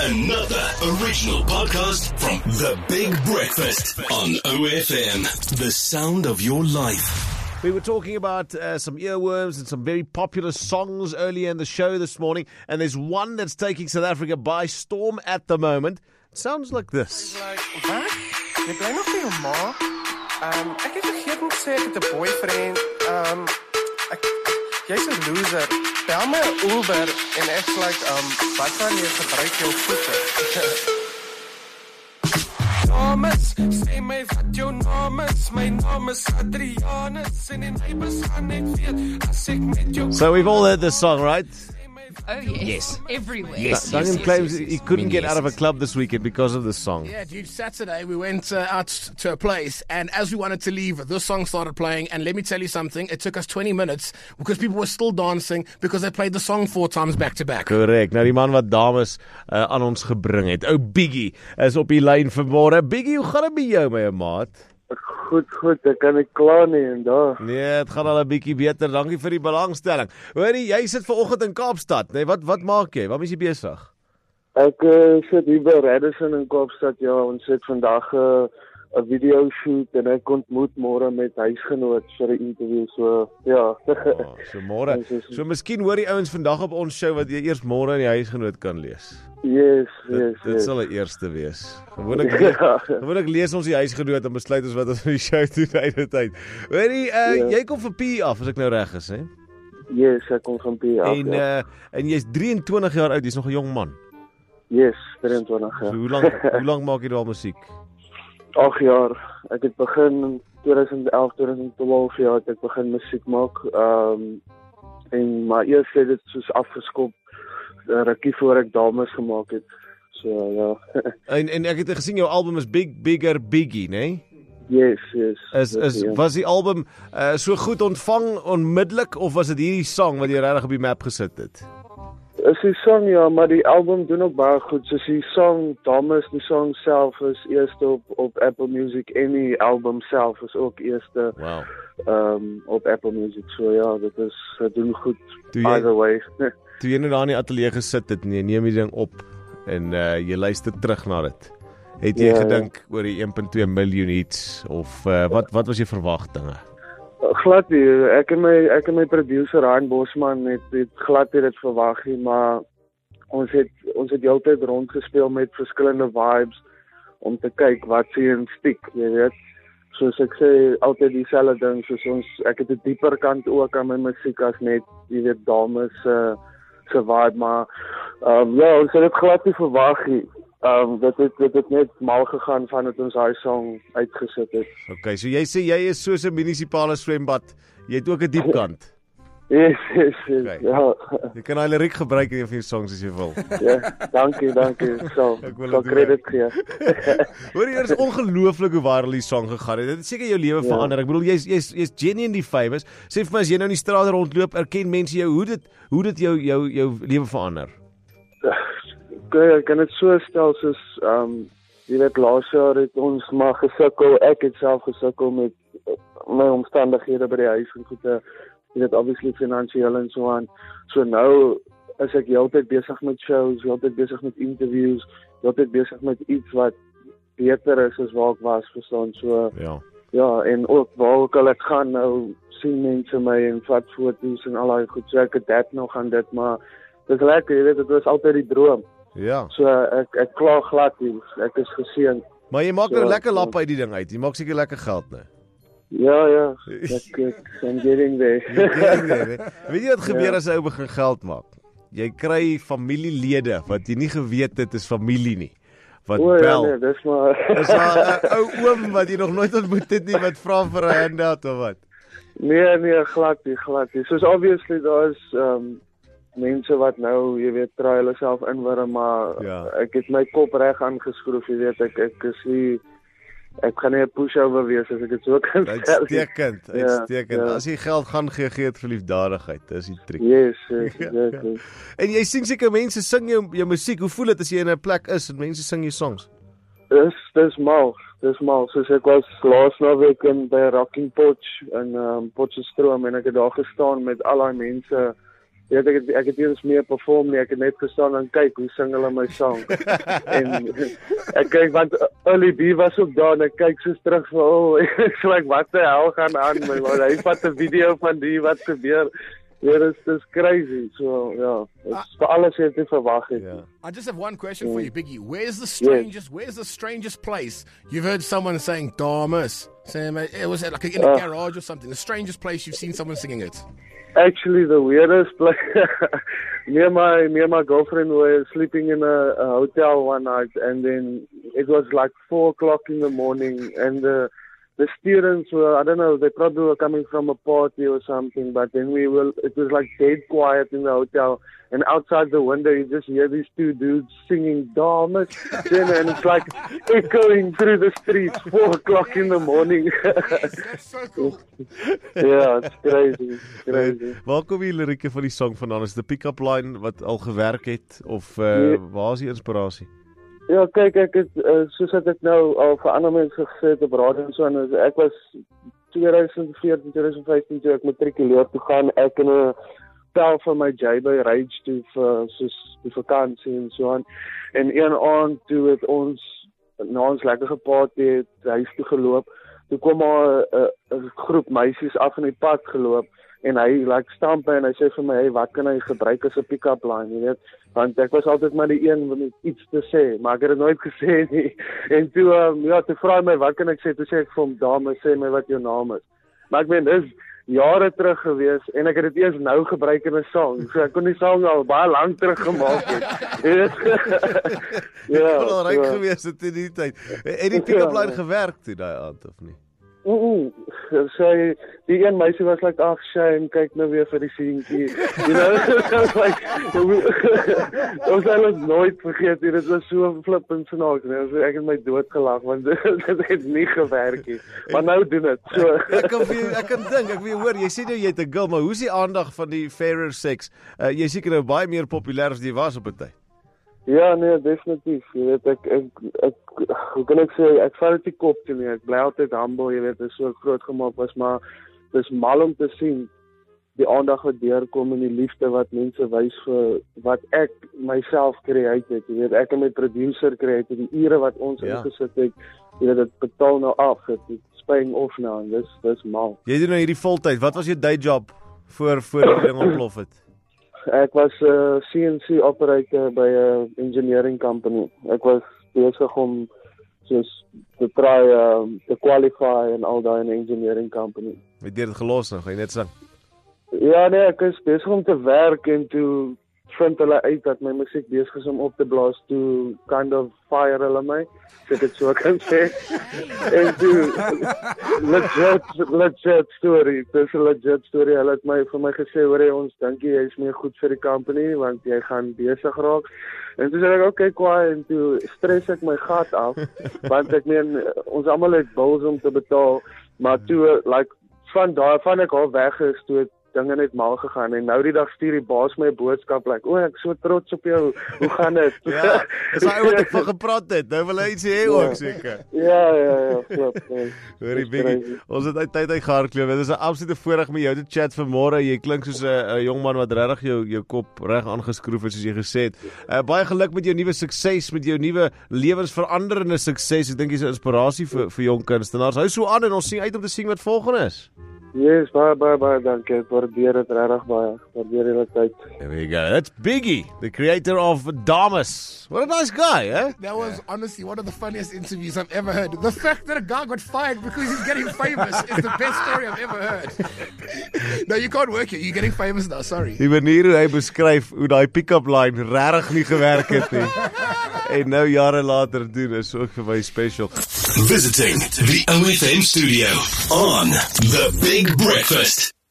Another original podcast from The Big Breakfast on OFM. The sound of your life. We were talking about some earworms and some very popular songs earlier in the show this morning, and there's one that's taking South Africa by storm at the moment. It sounds like this. Wat? Jy bly nog by jou ma? Ek het vergeet om te sê ek het 'n boyfriend. Jy's 'n loser. Bel my 'n Uber en ek's like, wat kan jy gebruik jou voete? Thomas, sê my wat jou naam is. My naam is Adrianus en die neighbors gaan net weet as ek met jou. So we've all heard this song, right? Oh, yes. Yes. Everywhere. Yes. Duncan claims he couldn't get out of a club this weekend because of this song. Yeah, dude, Saturday we went out to a place, and as we wanted to leave, this song started playing, and let me tell you something, it took us 20 minutes because people were still dancing because they played the song 4 times back to back. Correct. Nou die man wat dames aan ons gebring het. Ou Biggie is op die lyn vanmôre. Biggie, hoe gaan dit met jou, my maat? Goed, ek kan nie kla nie en daar. Nee, het gaan al 'n bietjie beter. Dankie vir die belangstelling. Hoorie, jy sit vanoggend in Kaapstad, nee, wat maak jy? Waarmee is jy besig? Ek sit hier by Radisson in Kaapstad, ja, ons het vandag 'n video shoot en ek ontmoet môre met huisgenoot vir 'n interview, so ja. So môre. So miskien hoor die ouens vandag op ons show wat jy eers môre in die huisgenoot kan lees. Yes. Dit sal 'n eerste wees. Gewoonlik lees ons die huisgenoot en besluit ons wat ons in die show doen uit die tyd. Hoorie, jy kom vir PE af as ek nou reg is, hè? Yes, ek kom van PE af. En jy's 23 jaar oud, jy's nog 'n jong man. Yes, 23 jaar. So hoe lank maak jy al musiek? 8 jaar. Ek het begin in 2011, 2012 jaar het ek begin musiek maak. En maar eers het dit soos afgeskop rukkie voor ek dames gemaak het. So ja. En ek het gesien jou album is Bigger Biggie, né? Yes. Was die album so goed ontvang onmiddellik of was dit hierdie sang wat jy regtig op die map gesit het? Is die song, ja, maar die album doen ook baie goed. Soos die song, dames, die song self is eerste op Apple Music en die album self is ook eerste op Apple Music. So ja, dit doen goed, by the way. Toe jy nou daar in die ateljee gesit het en jy neem die ding op en jy luister terug na dit, het jy gedink oor die 1.2 miljoen hits of wat was jou verwagtinge? Glad nie, ek en my producer Ryan Bosman het glad nie dit verwag nie, maar ons het die hele tyd rondgespeel met verskillende vibes om te kyk wat se een stiek, jy weet. Soos ek sê, altyd dieselfde ding, soos ek het 'n dieper kant ook aan my musiek as net, jy weet, dames se vibe, maar ja, ons het dit glad nie verwag nie. Dit het net mal gegaan vandat ons daai song uitgesit het. Okay, so jy sê jy is soos 'n munisipale swembad. Jy het ook 'n diep kant. Yes, Okay. ja. Jy kan hy liriek gebruik in een van jou songs as jy wil. Ja, dankie. Ek sal credit gee. Hoor jy, is ongelooflik hoe viral die song gegaan het. Dit het seker jou lewe verander. Ek bedoel, jy's genuinely famous. Sê vir my, as jy nou in die straat rondloop, erken mense jou, hoe dit jou lewe verander? Ek kan dit so stel soos jy weet, laas jaar het ons maar gesukkel, ek het self gesukkel met my omstandighede by die huis en goede, jy weet, obviously finansiëel en so aan. So nou is ek heeltyd besig met shows, heeltyd besig met interviews, heeltyd besig met iets wat beter is as waar ek was, verstaan, so ja, en ook waar ook al ek gaan nou sien mense my en vat foto's en al daai goed, so ek het dit nog aan dit, maar dit is lekker, jy weet, dit was altyd die droom. Ja. So ek kla glad nie, ek is geseënd. Maar jy maak nou lekker lap uit die ding uit. Jy maak seker lekker geld nou. Ja, I'm getting there. Weet jy wat gebeur as 'n ou begin geld maak? Jy kry familielede wat jy nie geweet het is familie nie. Wat bel. Ja, dis maar 'n ou oom wat jy nog nooit ontmoet het nie wat vra vir 'n handout of wat. Nee, glad nie. Soos obviously daar is mense wat nou, jy weet, try hulle self inwurm, maar ek het my kop reg aangeskroef, jy weet, ek is nie, ek gaan nie 'n pushover wees as ek dit so kan stel. Uitstekend. As jy geld gaan gee dit vir liefdadigheid, dis die trick. Yes, exactly. En jy sien seker mense sing jou musiek, hoe voel dit as jy in 'n plek is en mense sing jou songs? Dis mal, soos ek was laas naweek by Rocking Potch in Potchefstroom en ek het daar gestaan met al daai mense ek het eers meer perform nie, ek het net gestaan en kyk hoe sing hulle my song. En ek kyk, want Ollie B was ook daar, en ek kyk soos terug van, ek sê, wat die hel gaan aan, my man, hy vat 'n video van die, wat gebeur. Ja, dis crazy. So, ja, vir alles het ek verwag het. Ja. I just have one question for you, Biggie. Where's the strangest place you've heard someone saying Damas? Saying it was like in a garage or something. The strangest place you've seen someone singing it. Actually, the weirdest place. me and my girlfriend were sleeping in a hotel one night, and then it was like 4 o'clock in the morning, and the students were, I don't know, they probably were coming from a party or something, but then it was like dead quiet in the hotel, and outside the window you just hear these 2 dudes singing Damas, and it's like echoing through the streets, 4 o'clock in the morning. Yes, that's so cool. Yeah, it's crazy. Waar kom die lirieke van die song vandaan? Is dit 'n pick-up line wat al gewerk het, of waar is die inspirasie? Ja, kyk, ek het, soos ek nou al vir ander mense gesê het op radio en so, en ek was 2014, 2015 toe ek matrikuleer toe gaan, ek en 'n pel van my J by Rage toe vir soos die vakansie en so aan, en een aand toe het ons, na ons lekker geparty het, huis toe geloop, toe kom maar 'n groep meisies af in die pad geloop, en hy stamp en hy sê vir my, hey, wat kan hy gebruik as 'n pick-up line, jy weet, want ek was altyd maar die een met iets te sê, maar ek het dit nooit gesê nie, en toe vra hy my, wat kan ek sê, toe sê ek vir hom, dame, sê my wat jou naam is, maar ek meen, dis jare terug gewees, en ek het dit eers nou gebruik in 'n song, so ek kon die song al baie lang terug gemaak het. Ja, het al reg gewees het in die tyd. Het die pick-up line gewerk toe daai aand, of nie? So die een meisie was like, ag shame, kyk nou weer vir die seentjie. You know, ons sal dit nooit vergeet, dit was so flippend snaaks, nee. So ek het my dood gelag, want dit het nie gewerk nie. Maar nou doen dit. So. Ek kan dink, ek wil hoor, jy sê nou jy het 'n girl, maar hoe is die aandag van die fairer sex? Jy seker nou baie meer populêr as jy was op 'n tyd. Ja, nee, definitief. Jy weet, ek hoe kan ek sê, ek vat dit nie kop toe nie. Ek bly altyd humble, jy weet, dit is so groot gemaak was, maar dis mal om te sien die aandag wat deurkom en die liefde wat mense wys vir wat ek myself create het. Jy weet, ek en my producer create het, die ure wat ons ingesit het, jy weet, dit betaal nou af, dit paying off nou, en dis mal. Jy doen nou hierdie voltyd. Wat was jou day job voor die ding ontplof het? Ek was CNC operator by 'n engineering company. Ek was besig om soos te try te qualify en al daai in 'n engineering company. Het jy dit gelos nou? Gaan jy net sing? Ja, nee, ek is besig om te werk en toe vind hulle uit dat my musiek besig is om op te blaas, toe kind of fire hulle my, as ek het so kan sê. En toe, legit story, dis 'n legit story, hulle het vir my gesê, hoor, ons dink jy is meer goed vir die company, want jy gaan besig raak. En toe sê ek, okay, kwaai, en toe stres ek my gat af, want ek meen, ons almal het bills om te betaal, maar toe, van ek al weg is, toe dinge net mal gegaan, en nou die dag stuur die baas my 'n boodskap, ek so trots op jou, hoe gaan dit? Ja, dis hy wat ek van gepraat het, nou wil hy iets hê ook seker. Ja, klop. Hoorie Biggie, ons het uit tyd gehardloop, dit is 'n absolute voorreg met jou te chat vanmôre, jy klink soos 'n jong man wat regtig jou kop reg aangeskroef het, soos jy gesê het. Baie geluk met jou nuwe sukses, met jou nuwe lewensveranderende sukses, ek dink jy's 'n inspirasie vir jong kunstenaars. Hou so aan en ons sien uit om te sien wat volgende is. Yes, baie dankie. Ek waardeer dit regtig baie. Waardeer julle tyd. There we go. That's Biggie, the creator of Damas. What a nice guy, eh? That was honestly one of the funniest interviews I've ever heard. The fact that a guy got fired because he's getting famous is the best story I've ever heard. No, you can't work here. You're getting famous now, sorry. Die manier hoe hy beskryf hoe daai pick-up line regtig nie gewerk het nie. En nou jare later doen is ook vir my special. Visiting the OFM studio on The Big Breakfast.